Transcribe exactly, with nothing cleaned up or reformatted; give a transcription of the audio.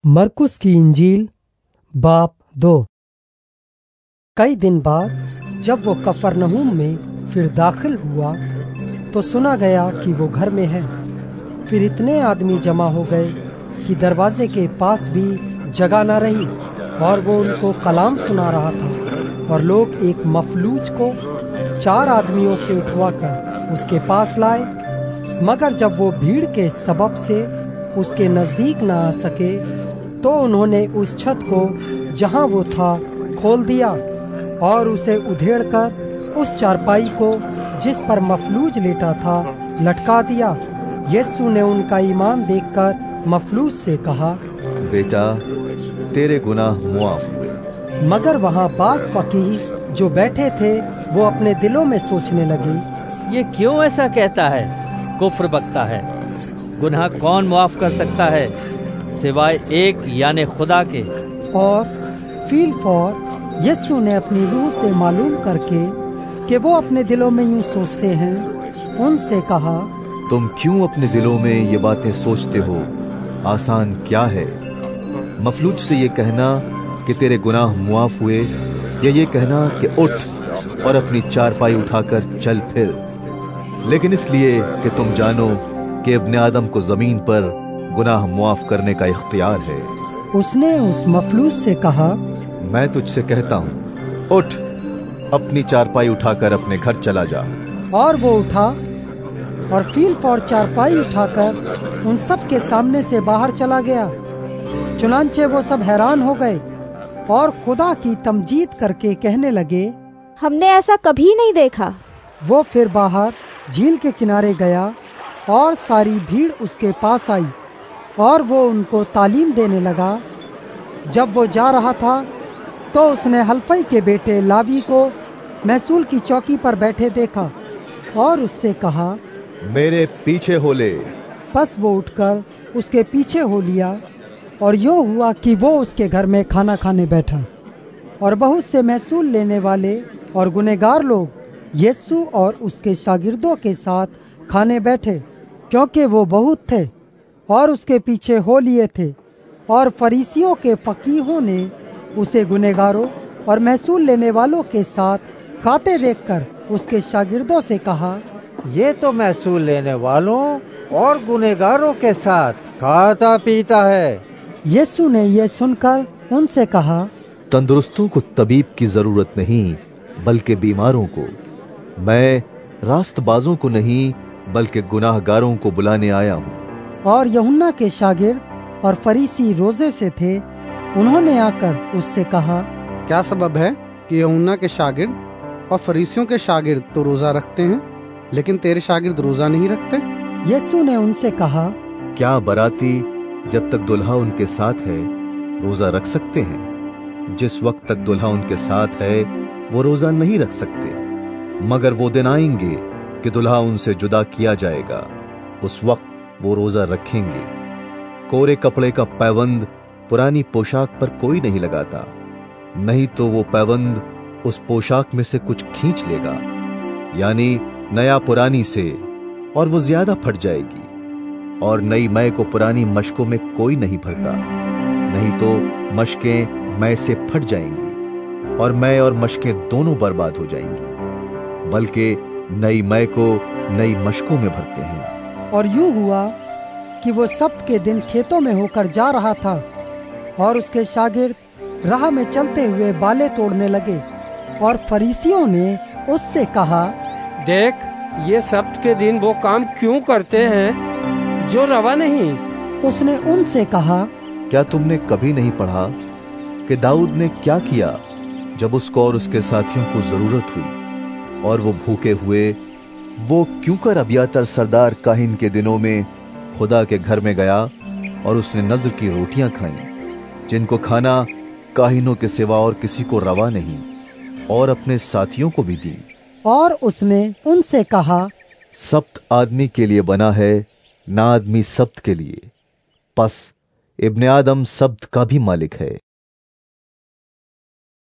मरकुस की इंजील बाप दो। कई दिन बाद जब वो कफरनहूम में फिर दाखिल हुआ तो सुना गया कि वो घर में है। फिर इतने आदमी जमा हो गए कि दरवाजे के पास भी जगह न रही, और वो उनको कलाम सुना रहा था। और लोग एक मफलूज को चार आदमियों से उठवाकर उसके पास लाए, मगर जब वो भीड़ के सबब से उसके नजदीक न आ सके तो उन्होंने उस छत को जहां वो था खोल दिया और उसे उधेड़कर उस चारपाई को जिस पर मफलूज लेटा था लटका दिया। यीशु ने उनका ईमान देखकर मफलूज से कहा, बेटा, तेरे गुनाह मुआफ हुए। मगर वहां बास फकीह जो बैठे थे वो अपने दिलों में सोचने लगे, ये क्यों ऐसा कहता है? कुफ्र बकता है। गुनाह कौन मुआफ कर सकता है सिवाय एक यानी खुदा के। और फील फॉर यीशु ने अपनी रूह से मालूम करके कि वो अपने दिलों में यूं सोचते हैं, उनसे कहा, तुम क्यों अपने दिलों में ये बातें सोचते हो? आसान क्या है, मफलूज से ये कहना कि तेरे गुनाह मुआफ हुए, या ये कहना कि उठ और अपनी चारपाई उठाकर चल फिर। लेकिन इसलिए कि तुम जानो कि इब्ने आदम को जमीन पर गुनाह मुआफ करने का इख्तियार है। उसने उस मफलूज से कहा, मैं तुझसे कहता हूँ, उठ, अपनी चारपाई उठाकर अपने घर चला जा। और वो उठा और फील फॉर चारपाई उठाकर उन सब के सामने से बाहर चला गया। चुनांचे वो सब हैरान हो गए और खुदा की तमजीद करके कहने लगे, हमने ऐसा कभी नहीं देखा। वो फिर बाहर झील के किनारे गया और सारी भीड़ उसके पास आई और वो उनको तालीम देने लगा। जब वो जा रहा था तो उसने हल्फई के बेटे लावी को महसूल की चौकी पर बैठे देखा और उससे कहा, मेरे पीछे हो ले। बस वो उठकर उसके पीछे हो लिया, और यूं हुआ कि वो उसके घर में खाना खाने बैठा। और बहुत से महसूल लेने वाले और गुनहगार लोग यीशु और उसके शागिर्दों के साथ खाने बैठे, क्योंकि वो बहुत थे और उसके पीछे हो लिए थे। और फरीसियों के फकीहों ने उसे गुनहगारों और महसूल लेने वालों के साथ खाते देखकर उसके शागिर्दों से कहा, ये तो महसूल लेने वालों और गुनहगारों के साथ खाता पीता है। यीशु ने यह सुनकर उनसे कहा, तंदुरुस्तों को तबीब की जरूरत नहीं, बल्कि बीमारों को। मैं रास्तबाजों को नहीं, बल्कि गुनाहगारों को बुलाने आया हूँ। और यूहन्ना के शागिर्द और फरीसी रोजे से थे। उन्होंने आकर उससे कहा, क्या सबब है कि यूहन्ना के शागिर्द और फरीसियों के शागिर्द तो रोजा रखते हैं, लेकिन तेरे शागिर्द रोजा नहीं रखते? यीशु ने उनसे कहा, क्या बराती जब तक दुल्हा उनके साथ है रोजा रख सकते हैं? जिस वक्त तक दुल्हा उनके साथ है वो रोजा नहीं रख सकते, मगर वो दिन आएंगे कि दुल्हा उनसे जुदा किया जाएगा, उस वक्त वो रोजा रखेंगे। कोरे कपड़े का पैबंद पुरानी पोशाक पर कोई नहीं लगाता, नहीं तो वो पैबंद उस पोशाक में से कुछ खींच लेगा, यानी नया पुरानी से, और वो ज्यादा फट जाएगी। और नई मै को पुरानी मशकों में कोई नहीं भरता, नहीं तो मशकें मै से फट जाएंगी और मै और मशकें दोनों बर्बाद हो जाएंगी, बल्कि नई मै को नई मशकों में भरते हैं। और यूं हुआ कि वो सब्त के दिन खेतों में होकर जा रहा था, और उसके शागिर्द राह में चलते हुए बाले तोड़ने लगे। और फरीसियों ने उससे कहा, देख, ये सब्त के दिन वो काम क्यों करते हैं जो रवा नहीं। उसने उनसे कहा, क्या तुमने कभी नहीं पढ़ा कि दाऊद ने क्या किया जब उसको और उसके साथियों को जरूरत हुई और वो भूखे हुए? वो क्यों कर अबियातर सरदार काहिन के दिनों में खुदा के घर में गया और उसने नज़र की रोटियां खाईं, जिनको खाना काहिनों के सिवा और किसी को रवा नहीं, और अपने साथियों को भी दी। और उसने उनसे कहा, सब्त आदमी के लिए बना है, ना आदमी सब्त के लिए। पस इब्ने आदम सब्त का भी मालिक है।